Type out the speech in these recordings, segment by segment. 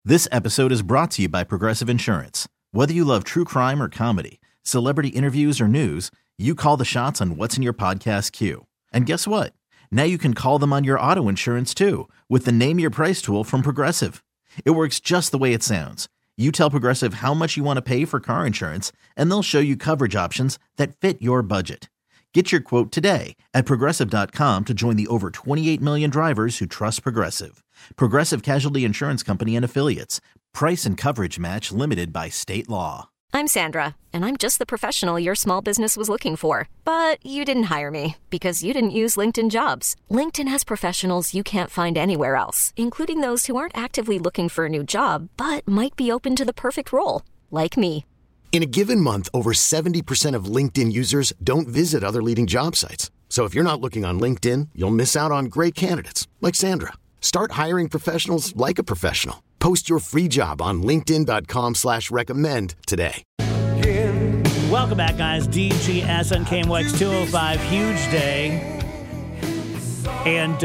This episode is brought to you by Progressive Insurance. Whether you love true crime or comedy, celebrity interviews or news, you call the shots on what's in your podcast queue. And guess what? Now you can call them on your auto insurance too with the Name Your Price tool from Progressive. It works just the way it sounds. You tell Progressive how much you want to pay for car insurance, and they'll show you coverage options that fit your budget. Get your quote today at Progressive.com to join the over 28 million drivers who trust Progressive. Progressive Casualty Insurance Company and Affiliates. Price and coverage match limited by state law. I'm Sandra, and I'm just the professional your small business was looking for. But you didn't hire me because you didn't use LinkedIn Jobs. LinkedIn has professionals you can't find anywhere else, including those who aren't actively looking for a new job, but might be open to the perfect role, like me. In a given month, over 70% of LinkedIn users don't visit other leading job sites. So if you're not looking on LinkedIn, you'll miss out on great candidates like Sandra. Start hiring professionals like a professional. Post your free job on linkedin.com/recommend today. Welcome back, guys. DGS on KMOX 205. Huge day. And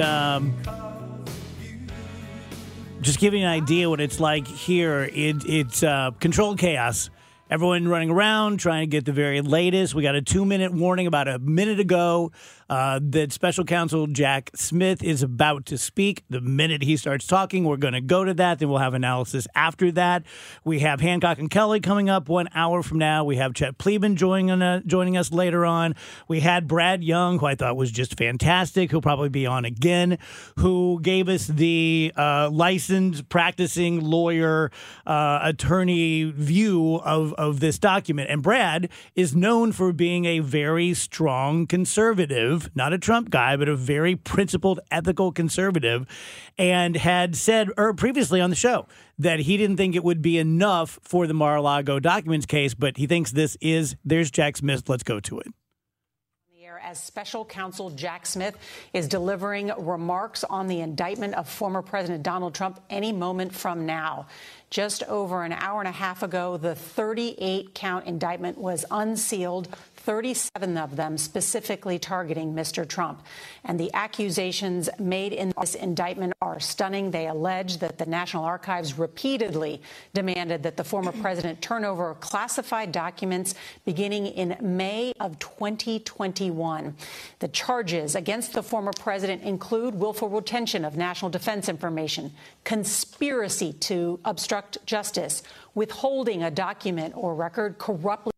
just giving you an idea what it's like here, it's controlled chaos. Everyone running around, trying to get the very latest. We got a 2-minute warning about a minute ago that Special Counsel Jack Smith is about to speak. The minute he starts talking, we're going to go to that. Then we'll have analysis after that. We have Hancock and Kelly coming up 1 hour from now. We have Chet Pleban joining us later on. We had Brad Young, who I thought was just fantastic, who'll probably be on again, who gave us the licensed practicing lawyer attorney view of this document. And Brad is known for being a very strong conservative, not a Trump guy, but a very principled, ethical conservative, and had said previously on the show that he didn't think it would be enough for the Mar-a-Lago documents case, but he thinks this is. There's Jack Smith. Let's go to it. As Special Counsel Jack Smith is delivering remarks on the indictment of former President Donald Trump any moment from now. Just over an hour and a half ago, the 38-count indictment was unsealed, 37 of them specifically targeting Mr. Trump. And the accusations made in this indictment are stunning. They allege that the National Archives repeatedly demanded that the former president turn over classified documents beginning in May of 2021. The charges against the former president include willful retention of national defense information, conspiracy to obstruct justice, withholding a document or record, corruptly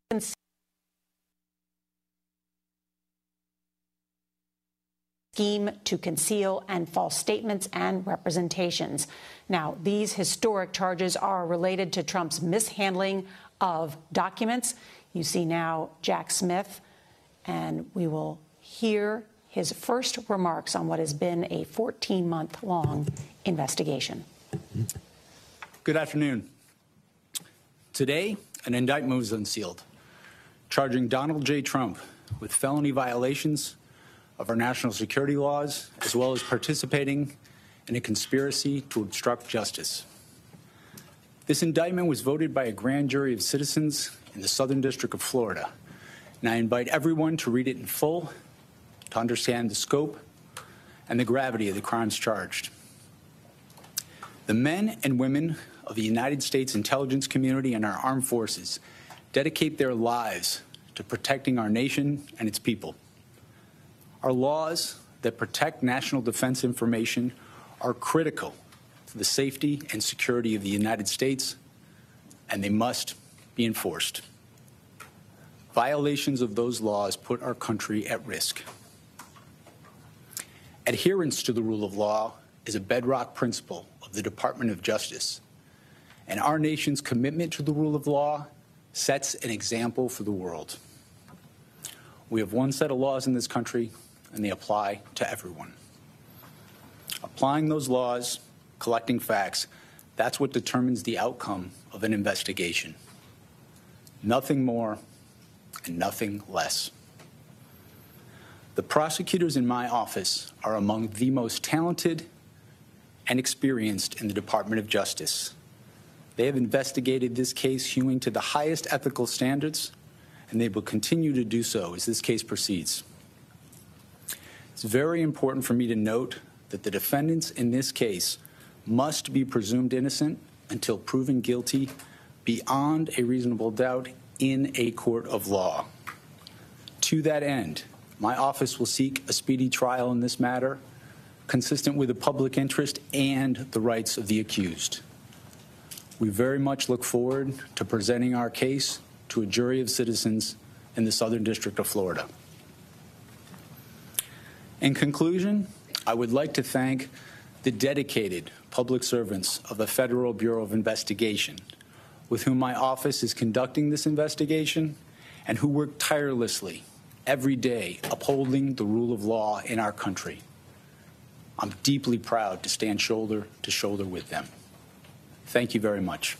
scheme to conceal, and false statements and representations. Now, these historic charges are related to Trump's mishandling of documents. You see now Jack Smith, and we will hear his first remarks on what has been a 14-month-long investigation. Good afternoon. Today, an indictment was unsealed, charging Donald J. Trump with felony violations of our national security laws, as well as participating in a conspiracy to obstruct justice. This indictment was voted by a grand jury of citizens in the Southern District of Florida, and I invite everyone to read it in full to understand the scope and the gravity of the crimes charged. The men and women of the United States intelligence community and our armed forces dedicate their lives to protecting our nation and its people. Our laws that protect national defense information are critical to the safety and security of the United States, and they must be enforced. Violations of those laws put our country at risk. Adherence to the rule of law is a bedrock principle of the Department of Justice, and our nation's commitment to the rule of law sets an example for the world. We have one set of laws in this country, and they apply to everyone. Applying those laws, collecting facts, that's what determines the outcome of an investigation. Nothing more and nothing less. The prosecutors in my office are among the most talented and experienced in the Department of Justice. They have investigated this case hewing to the highest ethical standards, and they will continue to do so as this case proceeds. It's very important for me to note that the defendants in this case must be presumed innocent until proven guilty beyond a reasonable doubt in a court of law. To that end, my office will seek a speedy trial in this matter, consistent with the public interest and the rights of the accused. We very much look forward to presenting our case to a jury of citizens in the Southern District of Florida. In conclusion, I would like to thank the dedicated public servants of the Federal Bureau of Investigation, with whom my office is conducting this investigation and who work tirelessly every day upholding the rule of law in our country. I'm deeply proud to stand shoulder to shoulder with them. Thank you very much.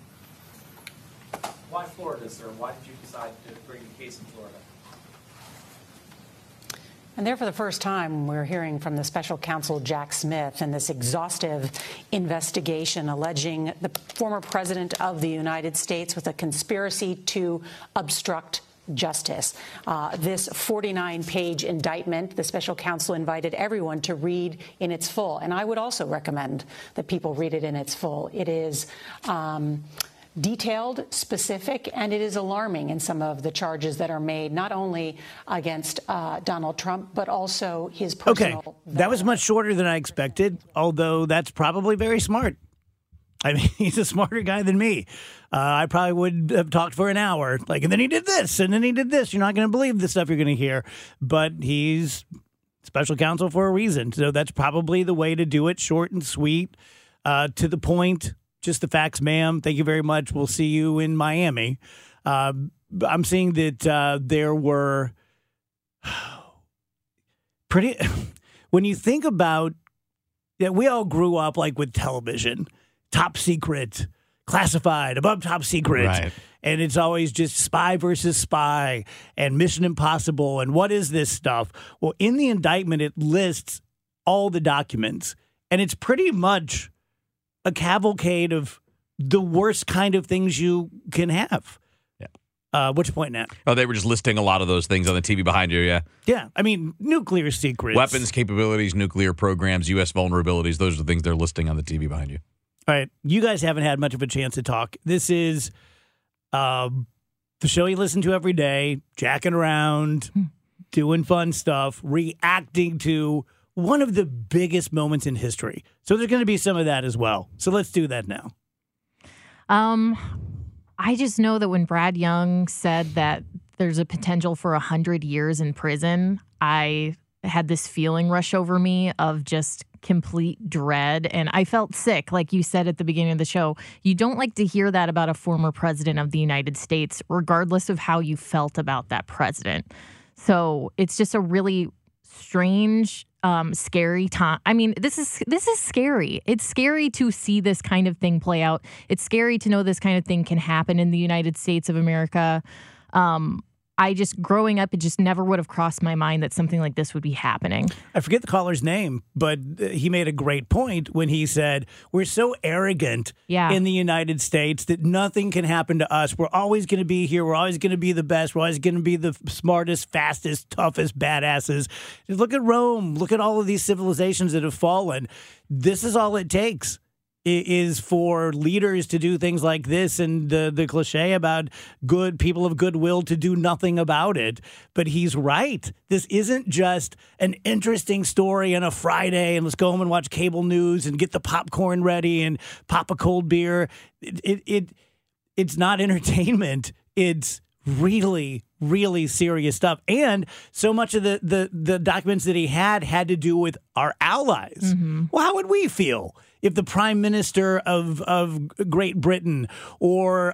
Why Florida, sir? Why did you decide to bring the case in Florida? And there, for the first time, we're hearing from the special counsel Jack Smith in this exhaustive investigation alleging the former president of the United States with a conspiracy to obstruct justice. This 49-page indictment, the special counsel invited everyone to read in its full. And I would also recommend that people read it in its full. It is detailed, specific, and it is alarming in some of the charges that are made, not only against Donald Trump, but also his personal. Okay, that was much shorter than I expected, although that's probably very smart. I mean, he's a smarter guy than me. I probably would have talked for an hour, and then he did this, and then he did this. You're not going to believe the stuff you're going to hear, but he's special counsel for a reason. So that's probably the way to do it, short and sweet, to the point. Just the facts, ma'am. Thank you very much. We'll see you in Miami. I'm seeing that there were pretty. When you think about that, we all grew up with television, top secret, classified, above top secret, right. And it's always just spy versus spy and Mission Impossible and what is this stuff? Well, in the indictment, it lists all the documents, and it's pretty much a cavalcade of the worst kind of things you can have. Yeah. What you pointing at? Oh, they were just listing a lot of those things on the TV behind you, yeah. Yeah. I mean, nuclear secrets. Weapons capabilities, nuclear programs, U.S. vulnerabilities. Those are the things they're listing on the TV behind you. All right. You guys haven't had much of a chance to talk. This is the show you listen to every day, jacking around, doing fun stuff, reacting to one of the biggest moments in history. So there's going to be some of that as well. So let's do that now. I just know that when Brad Young said that there's a potential for 100 years in prison, I had this feeling rush over me of just complete dread. And I felt sick, like you said at the beginning of the show. You don't like to hear that about a former president of the United States, regardless of how you felt about that president. So it's just a really strange, scary time. I mean, this is scary. It's scary to see this kind of thing play out. It's scary to know this kind of thing can happen in the United States of America. Growing up, it just never would have crossed my mind that something like this would be happening. I forget the caller's name, but he made a great point when he said, we're so arrogant in the United States that nothing can happen to us. We're always going to be here. We're always going to be the best. We're always going to be the smartest, fastest, toughest badasses. Just look at Rome. Look at all of these civilizations that have fallen. This is all it takes. Is for leaders to do things like this, and the cliche about good people of goodwill to do nothing about it. But he's right. This isn't just an interesting story on a Friday and let's go home and watch cable news and get the popcorn ready and pop a cold beer. It's not entertainment. It's really, really serious stuff. And so much of the documents that he had to do with our allies. Mm-hmm. Well, how would we feel if the Prime Minister of Great Britain or,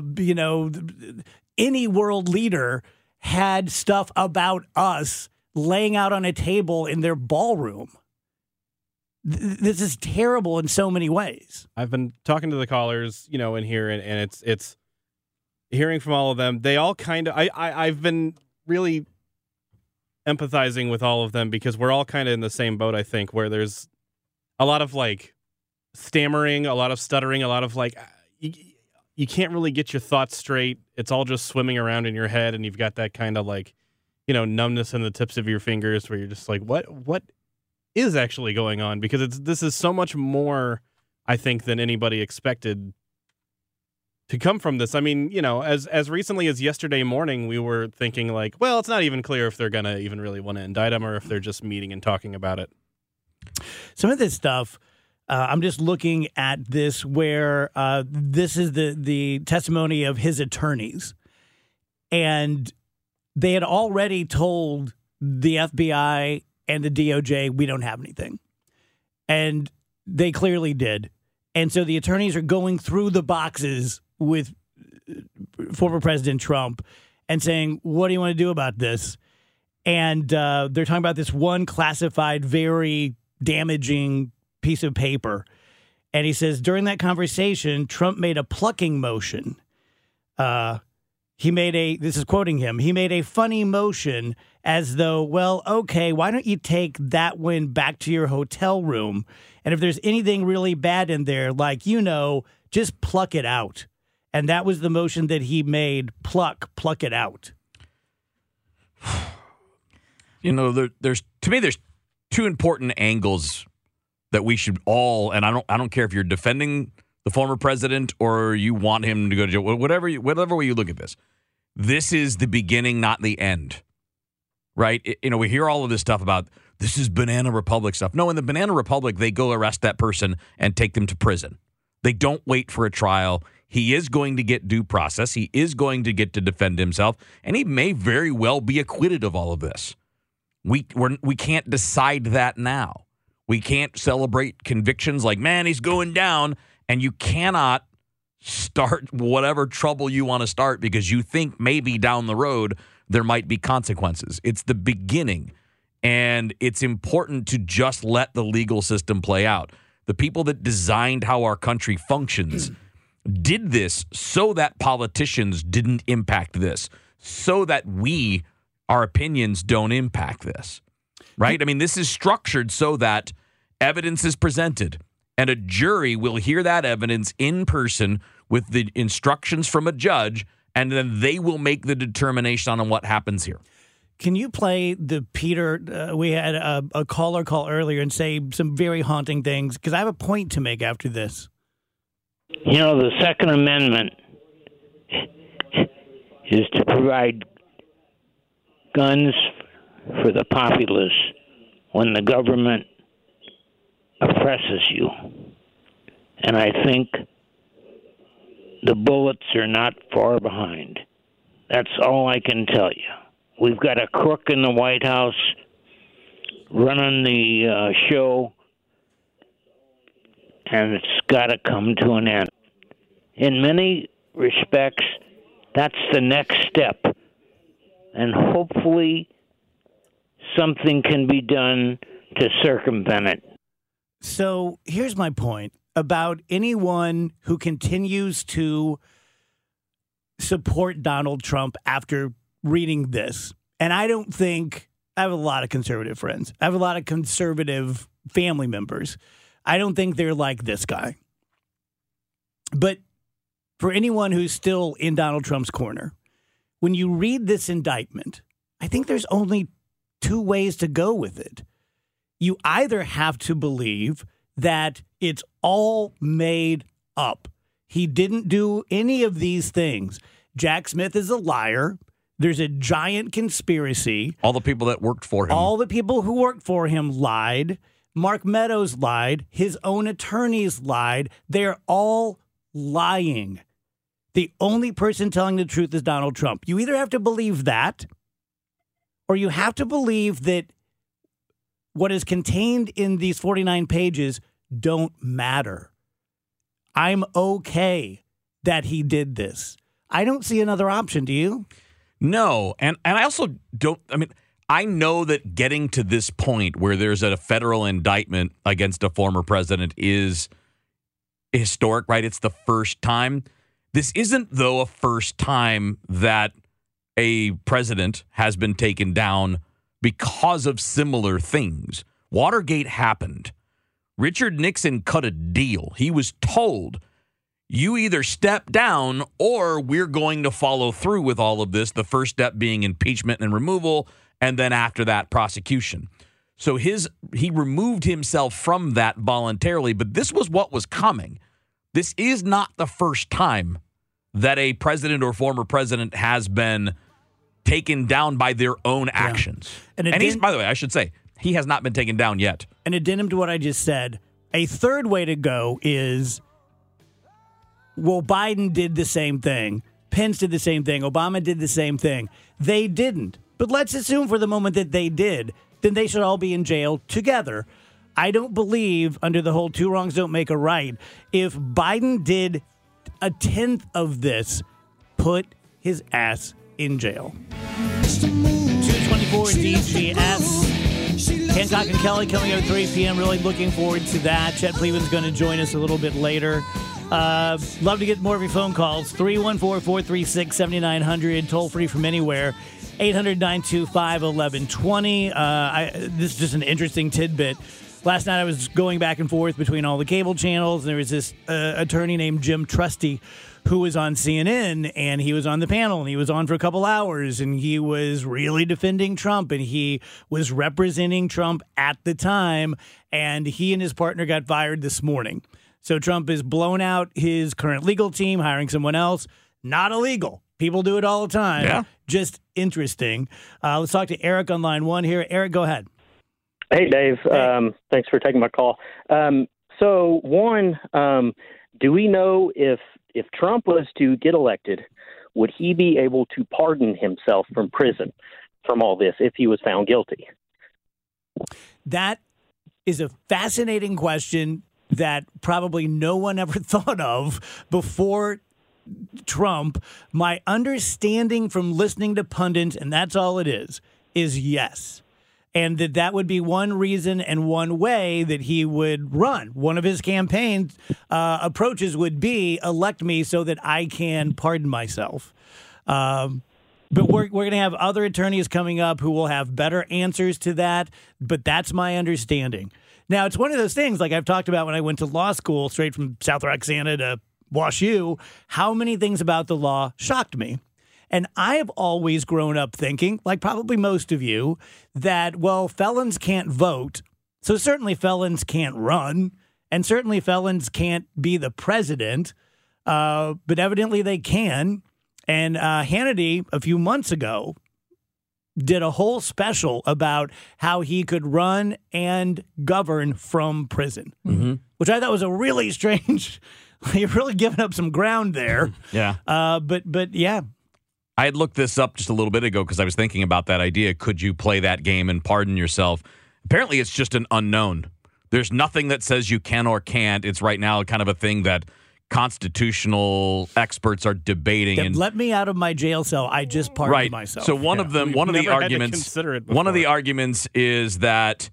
any world leader had stuff about us laying out on a table in their ballroom? This is terrible in so many ways. I've been talking to the callers, in here, and it's hearing from all of them. They all kind of, I've been really empathizing with all of them because we're all kind of in the same boat, I think, where there's a lot of stammering, a lot of stuttering, a lot of you can't really get your thoughts straight. It's all just swimming around in your head, and you've got that kind of numbness in the tips of your fingers where you're just what is actually going on? Because this is so much more I think, than anybody expected to come from this. I mean, as recently as yesterday morning, we were thinking like, well, it's not even clear if they're going to even really want to indict him or if they're just meeting and talking about it. Some of this stuff, I'm just looking at this where this is the testimony of his attorneys. And they had already told the FBI and the DOJ, we don't have anything. And they clearly did. And so the attorneys are going through the boxes with former President Trump and saying, what do you want to do about this? And they're talking about this one classified, very damaging piece of paper. And he says, during that conversation, Trump made a plucking motion. This is quoting him, he made a funny motion as though, well, okay, why don't you take that one back to your hotel room? And if there's anything really bad in there, like, just pluck it out. And that was the motion that he made, pluck it out. There's two important angles that we should all, and I don't care if you're defending the former president or you want him to go to jail, whatever way you look at this. This is the beginning, not the end, right? We hear all of this stuff about this is Banana Republic stuff. No, in the Banana Republic, they go arrest that person and take them to prison. They don't wait for a trial. He is going to get due process. He is going to get to defend himself, and he may very well be acquitted of all of this. We can't decide that now. We can't celebrate convictions like, man, he's going down, and you cannot start whatever trouble you want to start because you think maybe down the road there might be consequences. It's the beginning, and it's important to just let the legal system play out. The people that designed how our country functions did this so that politicians didn't impact this, so that our opinions don't impact this, right? I mean, this is structured so that evidence is presented, and a jury will hear that evidence in person with the instructions from a judge, and then they will make the determination on what happens here. Can you play the Peter? We had a caller call earlier and say some very haunting things, because I have a point to make after this. The Second Amendment is to provide guns for the populace when the government oppresses you. And I think the bullets are not far behind. That's all I can tell you. We've got a crook in the White House running the show, and it's got to come to an end. In many respects, that's the next step, and hopefully something can be done to circumvent it. So here's my point about anyone who continues to support Donald Trump after reading this. And I have a lot of conservative friends. I have a lot of conservative family members. I don't think they're like this guy. But for anyone who's still in Donald Trump's corner, when you read this indictment, I think there's only two ways to go with it. You either have to believe that it's all made up. He didn't do any of these things. Jack Smith is a liar. There's a giant conspiracy. All the people that worked for him. All the people who worked for him lied. Mark Meadows lied. His own attorneys lied. They're all lying. The only person telling the truth is Donald Trump. You either have to believe that, or you have to believe that what is contained in these 49 pages don't matter. I'm okay that he did this. I don't see another option. Do you? No. And I also don't. I mean, I know that getting to this point where there's a federal indictment against a former president is historic, right? It's the first time. This isn't, though, a first time that a president has been taken down because of similar things. Watergate happened. Richard Nixon cut a deal. He was told, you either step down or we're going to follow through with all of this, the first step being impeachment and removal, and then after that, prosecution. So he removed himself from that voluntarily, but this was what was coming. This is not the first time that a president or former president has been taken down by their own actions. Yeah. And he's, by the way, I should say, he has not been taken down yet. An addendum to what I just said. A third way to go is, well, Biden did the same thing. Pence did the same thing. Obama did the same thing. They didn't. But let's assume for the moment that they did. Then they should all be in jail together. I don't believe, under the whole two wrongs don't make a right, if Biden did a tenth of this, put his ass in jail. 224 DGS. Hancock and Kelly coming up at 3 p.m. Really looking forward to that. Chet Cleveland's going to join us a little bit later. Love to get more of your phone calls. 314-436-7900. Toll free from anywhere. 800-925-1120. This is just an interesting tidbit. Last night I was going back and forth between all the cable channels. And there was this attorney named Jim Trusty who was on CNN, and he was on the panel, and he was on for a couple hours, and he was really defending Trump, and he was representing Trump at the time, and he and his partner got fired this morning. So Trump has blown out his current legal team, hiring someone else. Not illegal. People do it all the time. Yeah. Just interesting. Let's talk to Eric on line one here. Eric, go ahead. Hey, Dave. Hey. Thanks for taking my call. So, do we know if Trump was to get elected, would he be able to pardon himself from prison from all this if he was found guilty? That is a fascinating question that probably no one ever thought of before Trump. My understanding from listening to pundits, and that's all it is yes. And that would be one reason and one way that he would run. One of his campaign approaches would be, elect me so that I can pardon myself. But we're going to have other attorneys coming up who will have better answers to that. But that's my understanding. Now, it's one of those things, like I've talked about when I went to law school, straight from South Roxana to Wash U, how many things about the law shocked me. And I have always grown up thinking, like probably most of you, that, well, felons can't vote, so certainly felons can't run, and certainly felons can't be the president, but evidently they can. And Hannity, a few months ago, did a whole special about how he could run and govern from prison, which I thought was a really strange, you're really giving up some ground there. Yeah. But yeah. I had looked this up just a little bit ago because I was thinking about that idea. Could you play that game and pardon yourself? Apparently, it's just an unknown. There's nothing that says you can or can't. It's right now kind of a thing that constitutional experts are debating. And let me out of my jail cell. I just pardoned myself. So one of the arguments is that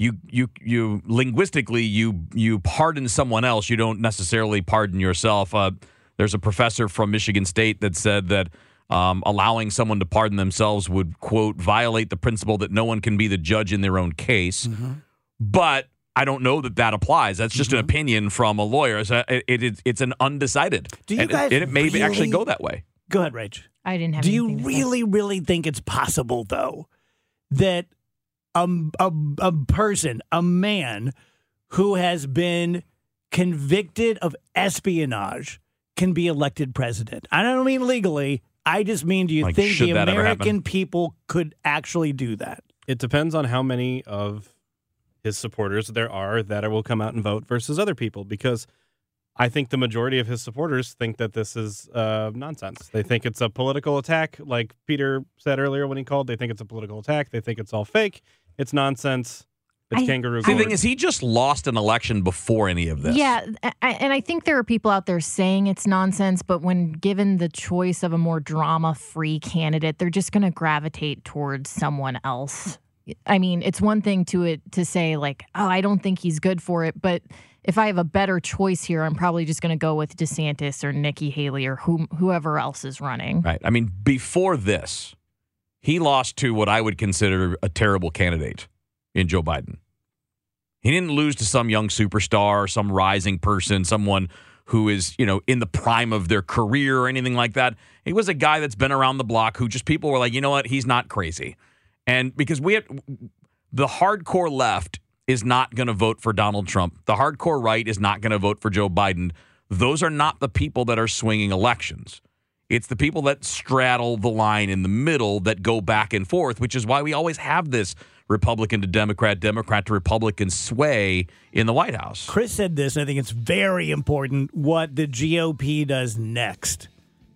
you linguistically you pardon someone else. You don't necessarily pardon yourself. There's a professor from Michigan State that said that allowing someone to pardon themselves would, quote, violate the principle that no one can be the judge in their own case. But I don't know that applies. That's just an opinion from a lawyer. So it's an undecided. Do you guys it may actually go that way. Go ahead, Rach. I didn't have Do you anything to really, really think it's possible, though, that a person, a man who has been convicted of espionage can be elected president? I don't mean legally. I just mean, do you think the American people could actually do that? It depends on how many of his supporters there are that will come out and vote versus other people, because I think the majority of his supporters think that this is nonsense. They think it's a political attack. Like Peter said earlier when he called, they think it's a political attack. They think it's all fake. It's nonsense. It's kangaroo court. The thing is, he just lost an election before any of this. Yeah, and I think there are people out there saying it's nonsense, but when given the choice of a more drama-free candidate, they're just going to gravitate towards someone else. I mean, it's one thing to say, like, oh, I don't think he's good for it, but if I have a better choice here, I'm probably just going to go with DeSantis or Nikki Haley or whoever else is running. Right. I mean, before this, he lost to what I would consider a terrible candidate in Joe Biden. He didn't lose to some young superstar, some rising person, someone who is, in the prime of their career or anything like that. He was a guy that's been around the block who just people were like, you know what, he's not crazy. And because the hardcore left is not going to vote for Donald Trump. The hardcore right is not going to vote for Joe Biden. Those are not the people that are swinging elections. It's the people that straddle the line in the middle that go back and forth, which is why we always have this Republican to Democrat, Democrat to Republican sway in the White House. Chris said this, and I think it's very important what the GOP does next.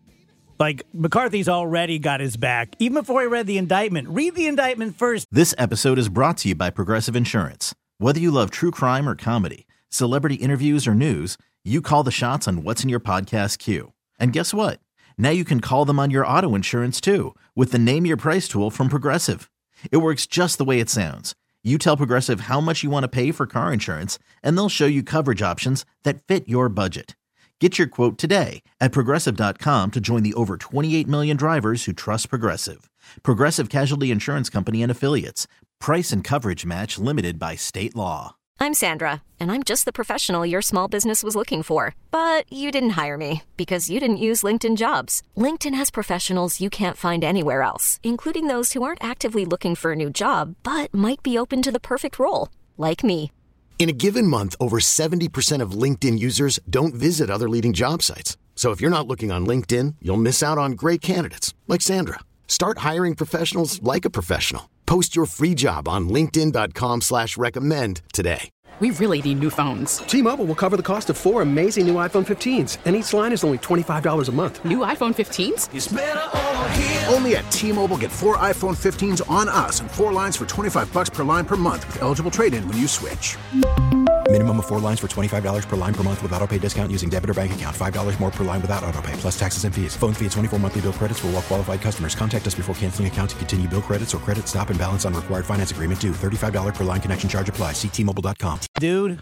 Like, McCarthy's already got his back. Even before he read the indictment. Read the indictment first. This episode is brought to you by Progressive Insurance. Whether you love true crime or comedy, celebrity interviews or news, you call the shots on what's in your podcast queue. And guess what? Now you can call them on your auto insurance too with the Name Your Price tool from Progressive. It works just the way it sounds. You tell Progressive how much you want to pay for car insurance, and they'll show you coverage options that fit your budget. Get your quote today at Progressive.com to join the over 28 million drivers who trust Progressive. Progressive Casualty Insurance Company and Affiliates. Price and coverage match limited by state law. I'm Sandra, and I'm just the professional your small business was looking for. But you didn't hire me because you didn't use LinkedIn Jobs. LinkedIn has professionals you can't find anywhere else, including those who aren't actively looking for a new job, but might be open to the perfect role, like me. In a given month, over 70% of LinkedIn users don't visit other leading job sites. So if you're not looking on LinkedIn, you'll miss out on great candidates like Sandra. Start hiring professionals like a professional. Post your free job on linkedin.com/recommend today. We really need new phones. T-Mobile will cover the cost of 4 amazing new iPhone 15s, and each line is only $25 a month. New iPhone 15s? It's better over here. Only at T-Mobile, get 4 iPhone 15s on us and 4 lines for $25 per line per month with eligible trade-in when you switch. Minimum of 4 lines for $25 per line per month with autopay discount using debit or bank account. $5 more per line without autopay, plus taxes and fees. Phone fee at 24 monthly bill credits for well-qualified customers. Contact us before canceling account to continue bill credits or credit stop and balance on required finance agreement due. $35 per line connection charge applies. See T-Mobile.com. Dude,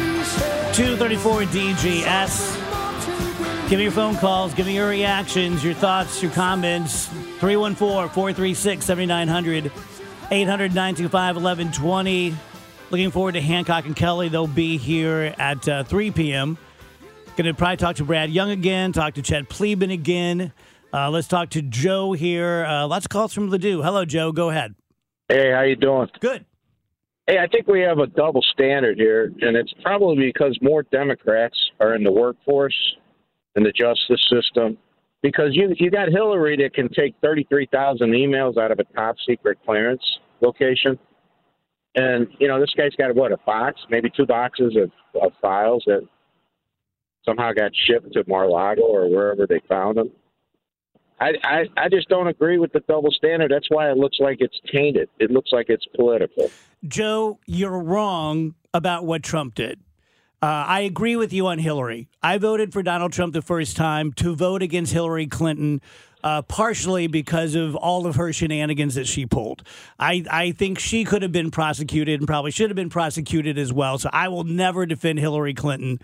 234 DGS. Give me your phone calls. Give me your reactions, your thoughts, your comments. 314-436-7900. 800-925-1120. Looking forward to Hancock and Kelly. They'll be here at 3 p.m. Going to probably talk to Brad Young again, talk to Chet Pleban again. Let's talk to Joe here. Lots of calls from Ladue. Hello, Joe. Go ahead. Hey, how you doing? Good. Hey, I think we have a double standard here, and it's probably because more Democrats are in the workforce and the justice system. Because you got Hillary that can take 33,000 emails out of a top-secret clearance location. And, you know, this guy's got, a box, maybe 2 boxes of files that somehow got shipped to Mar-a-Lago or wherever they found them. I just don't agree with the double standard. That's why it looks like it's tainted. It looks like it's political. Joe, you're wrong about what Trump did. I agree with you on Hillary. I voted for Donald Trump the first time to vote against Hillary Clinton, partially because of all of her shenanigans that she pulled. I think she could have been prosecuted and probably should have been prosecuted as well. So I will never defend Hillary Clinton.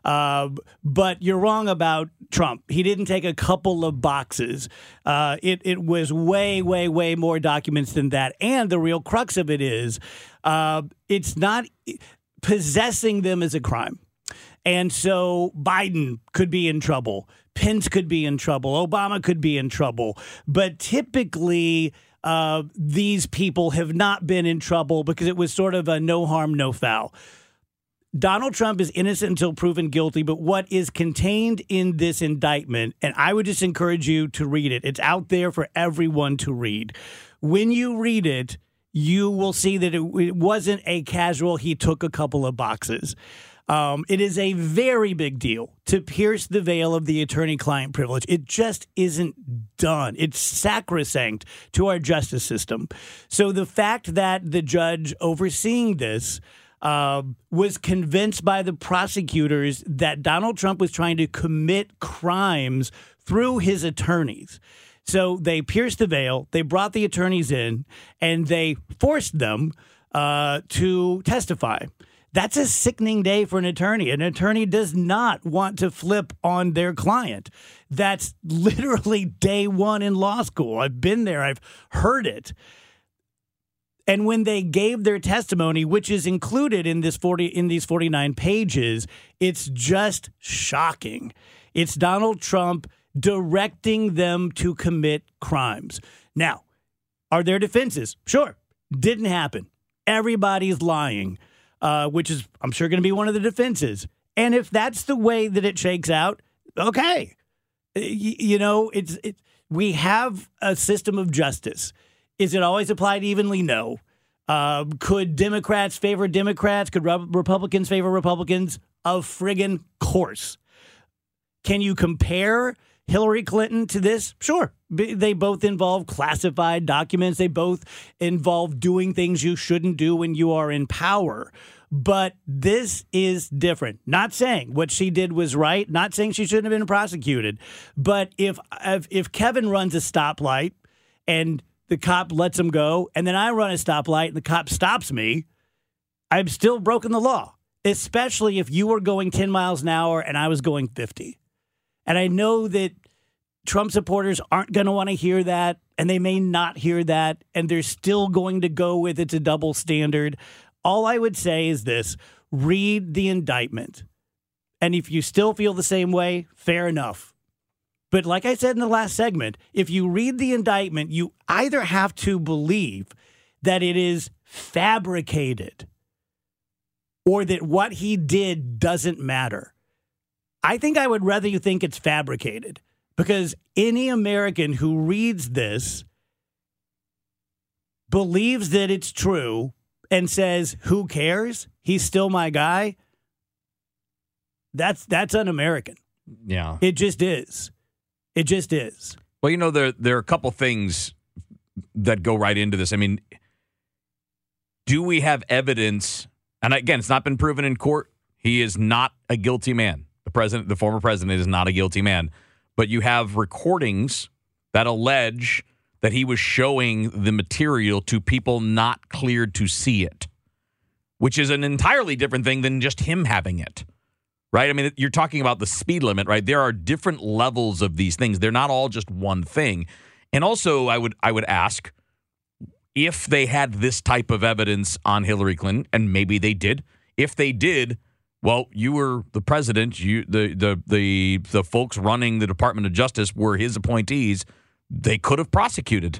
But you're wrong about Trump. He didn't take a couple of boxes. It was way, way, way more documents than that. And the real crux of it is it's not possessing them is a crime. And so Biden could be in trouble. Pence could be in trouble. Obama could be in trouble. But typically, these people have not been in trouble because it was sort of a no harm, no foul. Donald Trump is innocent until proven guilty, but what is contained in this indictment, and I would just encourage you to read it. It's out there for everyone to read. When you read it, you will see that it wasn't a casual, he took a couple of boxes. It is a very big deal to pierce the veil of the attorney-client privilege. It just isn't done. It's sacrosanct to our justice system. So the fact that the judge overseeing this was convinced by the prosecutors that Donald Trump was trying to commit crimes through his attorneys. So they pierced the veil, they brought the attorneys in, and they forced them to testify. That's a sickening day for an attorney. An attorney does not want to flip on their client. That's literally day one in law school. I've been there. I've heard it. And when they gave their testimony, which is included in these 49 pages, it's just shocking. It's Donald Trump directing them to commit crimes. Now, are there defenses? Sure. Didn't happen. Everybody's lying, which is, I'm sure, going to be one of the defenses. And if that's the way that it shakes out, okay. We have a system of justice. Is it always applied evenly? No. Could Democrats favor Democrats? Could Republicans favor Republicans? Of friggin' course. Can you compare Hillary Clinton to this? Sure. They both involve classified documents. They both involve doing things you shouldn't do when you are in power. But this is different. Not saying what she did was right. Not saying she shouldn't have been prosecuted. But if Kevin runs a stoplight and the cop lets him go, and then I run a stoplight and the cop stops me, I've still broken the law, especially if you were going 10 miles an hour and I was going 50. And I know that Trump supporters aren't going to want to hear that, and they may not hear that, and they're still going to go with it's a double standard. All I would say is this: read the indictment. And if you still feel the same way, fair enough. But like I said in the last segment, if you read the indictment, you either have to believe that it is fabricated or that what he did doesn't matter. I think I would rather you think it's fabricated, because any American who reads this believes that it's true and says, who cares? He's still my guy. That's un-American. Yeah. It just is. It just is. Well, there are a couple things that go right into this. I mean, do we have evidence? And again, it's not been proven in court. He is not a guilty man. The former president is not a guilty man. But you have recordings that allege that he was showing the material to people not cleared to see it, which is an entirely different thing than just him having it, right? I mean, you're talking about the speed limit, right? There are different levels of these things. They're not all just one thing. And also, I would ask, if they had this type of evidence on Hillary Clinton, and maybe they did, if they did, well, you were the president. The folks running the Department of Justice were his appointees. They could have prosecuted,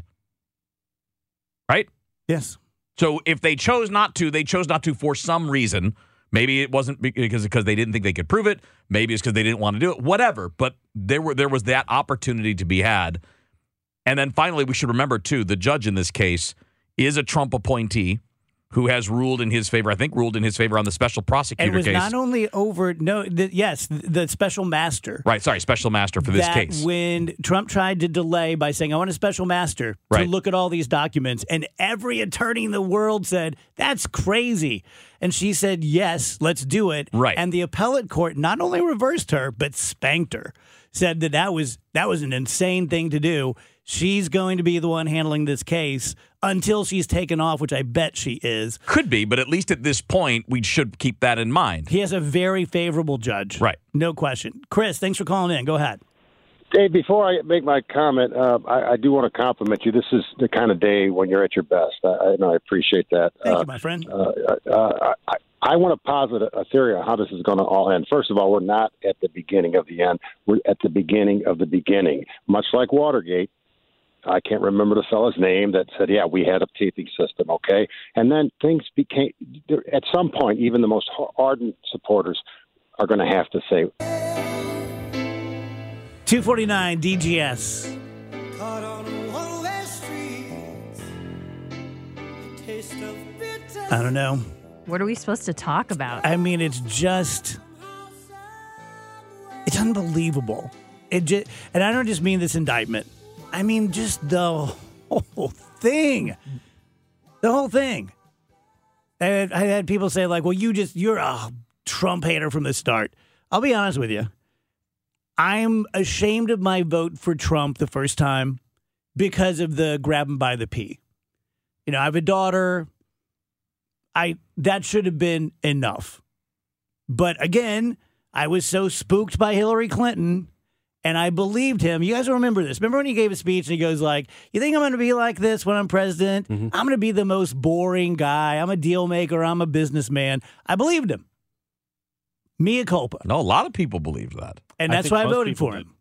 right? Yes. So if they chose not to for some reason. Maybe it wasn't because they didn't think they could prove it. Maybe it's because they didn't want to do it. Whatever. But there was that opportunity to be had. And then finally, we should remember, too, the judge in this case is a Trump appointee who has ruled in his favor, on the special prosecutor case. It was not only the special master. Right, sorry, special master for this case. When Trump tried to delay by saying, I want a special master to look at all these documents, and every attorney in the world said, that's crazy. And she said, yes, let's do it. Right. And the appellate court not only reversed her, but spanked her. Said that was an insane thing to do. She's going to be the one handling this case until she's taken off, which I bet she is. Could be, but at least at this point, we should keep that in mind. He has a very favorable judge. Right. No question. Chris, thanks for calling in. Go ahead. Hey, before I make my comment, I do want to compliment you. This is the kind of day when you're at your best. I appreciate that. Thank you, my friend. I want to posit a theory on how this is going to all end. First of all, we're not at the beginning of the end. We're at the beginning of the beginning. Much like Watergate, I can't remember the fellow's name that said, yeah, we had a taping system, okay? And then things became, at some point, even the most ardent supporters are going to have to say. 249 DGS. I don't know. What are we supposed to talk about? I mean, it's unbelievable. And I don't just mean this indictment. I mean, just the whole thing. The whole thing. I had people say, like, well, you're a Trump hater from the start. I'll be honest with you. I'm ashamed of my vote for Trump the first time because of the grab him by the pee. I have a daughter. That should have been enough. But again, I was so spooked by Hillary Clinton, and I believed him. You guys remember this. Remember when he gave a speech and he goes like, you think I'm going to be like this when I'm president? Mm-hmm. I'm going to be the most boring guy. I'm a deal maker. I'm a businessman. I believed him. Mea culpa. No, a lot of people believed that. And that's why I voted for him.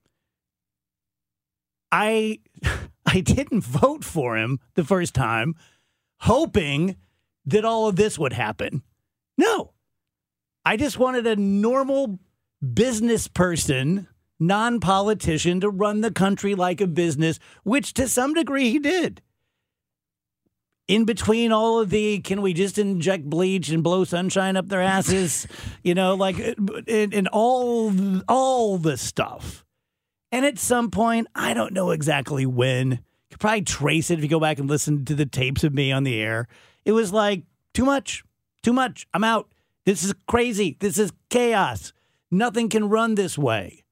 I didn't vote for him the first time, hoping that all of this would happen. No. I just wanted a normal business person, non-politician, to run the country like a business, which to some degree he did. In between all of the, can we just inject bleach and blow sunshine up their asses? And all the stuff. And at some point, I don't know exactly when, you could probably trace it if you go back and listen to the tapes of me on the air. It was like, too much. I'm out. This is crazy. This is chaos. Nothing can run this way.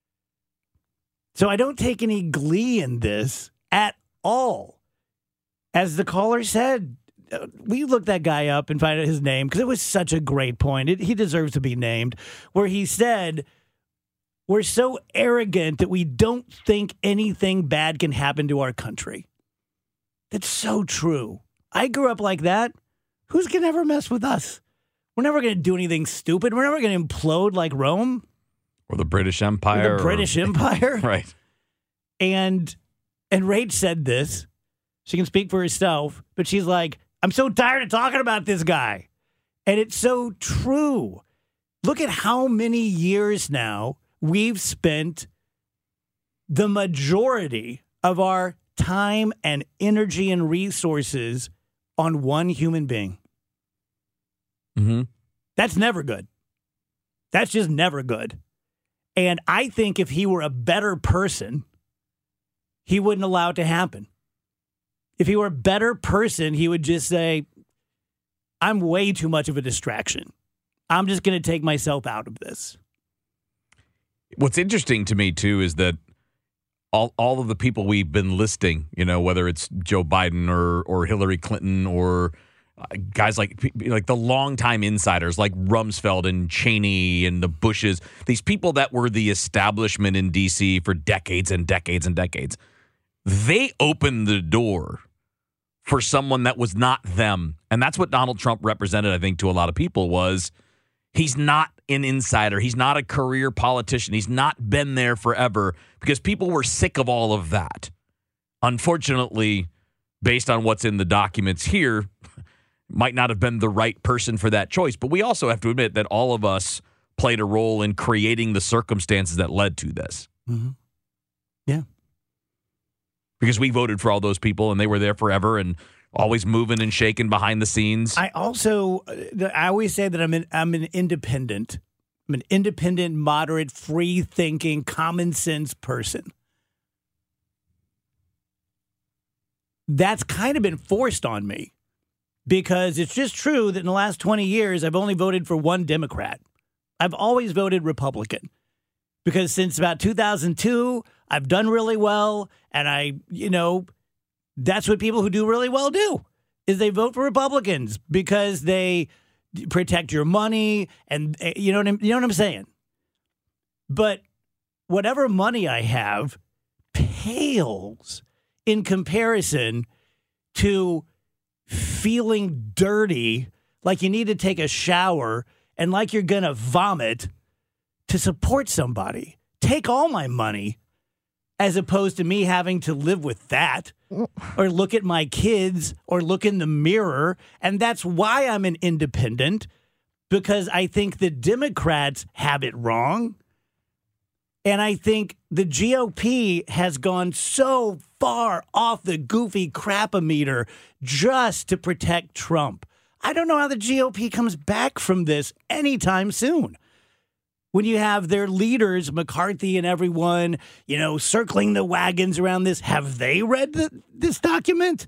So I don't take any glee in this at all. As the caller said, we looked that guy up and find out his name because it was such a great point. He deserves to be named, where he said, we're so arrogant that we don't think anything bad can happen to our country. That's so true. I grew up like that. Who's going to ever mess with us? We're never going to do anything stupid. We're never going to implode like Rome. Or the British Empire. Empire. Right. And Rach said this. She can speak for herself, but she's like, I'm so tired of talking about this guy. And it's so true. Look at how many years now we've spent the majority of our time and energy and resources on one human being. Mm-hmm. That's never good. That's just never good. And I think if he were a better person, he wouldn't allow it to happen. If he were a better person, he would just say, I'm way too much of a distraction. I'm just going to take myself out of this. What's interesting to me, too, is that all of the people we've been listing, whether it's Joe Biden or Hillary Clinton or guys like the longtime insiders like Rumsfeld and Cheney and the Bushes, these people that were the establishment in D.C. for decades and decades and decades, they opened the door for someone that was not them. And that's what Donald Trump represented, I think, to a lot of people was he's not an insider. He's not a career politician. He's not been there forever because people were sick of all of that. Unfortunately, based on what's in the documents here, might not have been the right person for that choice. But we also have to admit that all of us played a role in creating the circumstances that led to this. Mm-hmm. Yeah. Because we voted for all those people and they were there forever and always moving and shaking behind the scenes. I always say that I'm an independent. I'm an independent, moderate, free-thinking, common-sense person. That's kind of been forced on me because it's just true that in the last 20 years, I've only voted for one Democrat. I've always voted Republican because since about 2002, I've done really well, and that's what people who do really well do, is they vote for Republicans because they protect your money, and you know what I'm saying? But whatever money I have pales in comparison to feeling dirty, like you need to take a shower, and like you're going to vomit to support somebody. Take all my money, as opposed to me having to live with that or look at my kids or look in the mirror. And that's why I'm an independent, because I think the Democrats have it wrong. And I think the GOP has gone so far off the goofy crap-o-meter just to protect Trump. I don't know how the GOP comes back from this anytime soon. When you have their leaders, McCarthy and everyone, circling the wagons around this, have they read this document?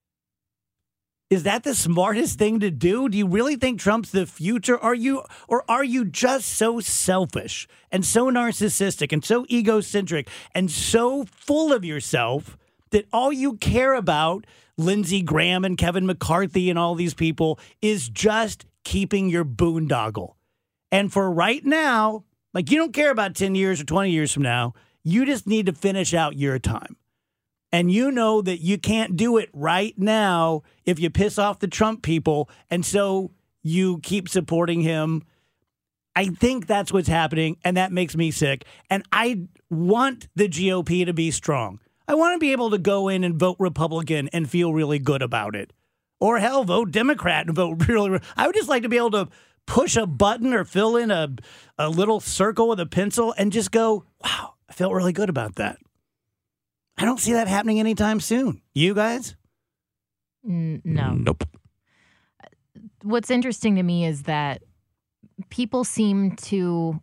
Is that the smartest thing to do? Do you really think Trump's the future? Are you just so selfish and so narcissistic and so egocentric and so full of yourself that all you care about, Lindsey Graham and Kevin McCarthy and all these people, is just keeping your boondoggle? And for right now, like you don't care about 10 years or 20 years from now, you just need to finish out your time. And you know that you can't do it right now if you piss off the Trump people. And so you keep supporting him. I think that's what's happening. And that makes me sick. And I want the GOP to be strong. I want to be able to go in and vote Republican and feel really good about it. Or hell, vote Democrat and vote really. I would just like to be able to push a button or fill in a little circle with a pencil and just go, wow, I felt really good about that. I don't see that happening anytime soon. You guys? No. Nope. What's interesting to me is that people seem to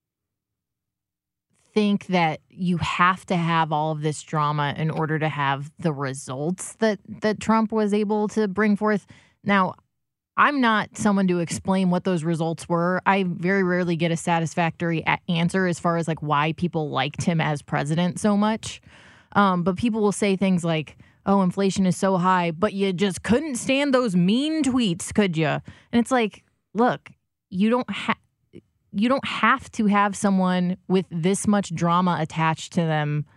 think that you have to have all of this drama in order to have the results that Trump was able to bring forth. Now, I'm not someone to explain what those results were. I very rarely get a satisfactory answer as far as like why people liked him as president so much. But people will say things like, oh, inflation is so high, but you just couldn't stand those mean tweets, could you? And it's like, look, you don't have to have someone with this much drama attached to them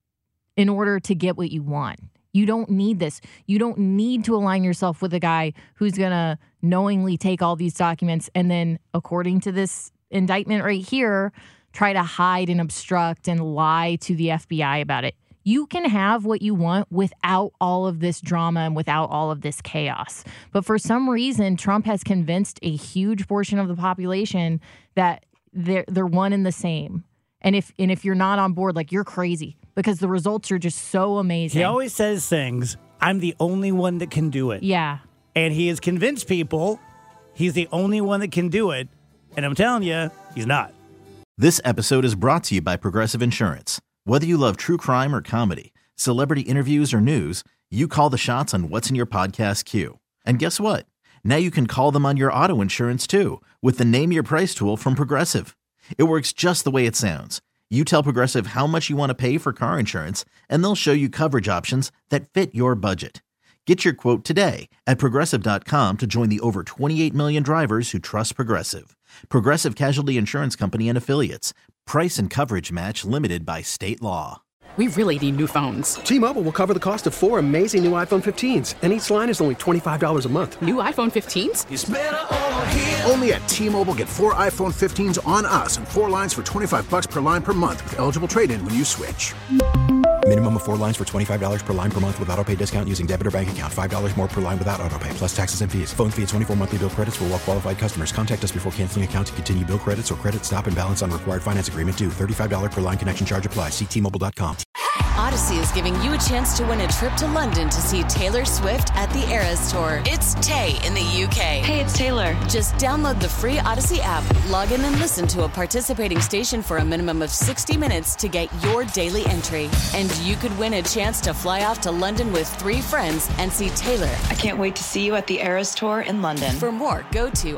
in order to get what you want. You don't need this. You don't need to align yourself with a guy who's going to knowingly take all these documents and then, according to this indictment right here, try to hide and obstruct and lie to the FBI about it. You can have what you want without all of this drama and without all of this chaos. But for some reason, Trump has convinced a huge portion of the population that they're one and the same. And if you're not on board, like, you're crazy because the results are just so amazing. He always says things, I'm the only one that can do it. Yeah. And he has convinced people he's the only one that can do it. And I'm telling you, he's not. This episode is brought to you by Progressive Insurance. Whether you love true crime or comedy, celebrity interviews or news, you call the shots on what's in your podcast queue. And guess what? Now you can call them on your auto insurance too with the Name Your Price tool from Progressive. It works just the way it sounds. You tell Progressive how much you want to pay for car insurance, and they'll show you coverage options that fit your budget. Get your quote today at Progressive.com to join the over 28 million drivers who trust Progressive. Progressive Casualty Insurance Company and Affiliates. Price and coverage match limited by state law. We really need new phones. T-Mobile will cover the cost of 4 amazing new iPhone 15s, and each line is only $25 a month. New iPhone 15s? It's better over here. Only at T-Mobile, get 4 iPhone 15s on us and 4 lines for $25 per line per month with eligible trade-in when you switch. Minimum of 4 lines for $25 per line per month with autopay discount using debit or bank account. $5 more per line without autopay, plus taxes and fees. Phone fee at 24 monthly bill credits for well-qualified customers. Contact us before canceling account to continue bill credits or credit stop and balance on required finance agreement due. $35 per line connection charge applies. See T-Mobile.com. Odyssey is giving you a chance to win a trip to London to see Taylor Swift at the Eras Tour. It's Tay in the UK. Hey, it's Taylor. Just download the free Odyssey app, log in and listen to a participating station for a minimum of 60 minutes to get your daily entry. And you could win a chance to fly off to London with 3 friends and see Taylor. I can't wait to see you at the Eras Tour in London. For more, go to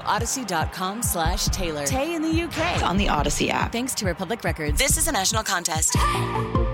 odyssey.com/Taylor. Tay in the UK. It's on the Odyssey app. Thanks to Republic Records. This is a national contest.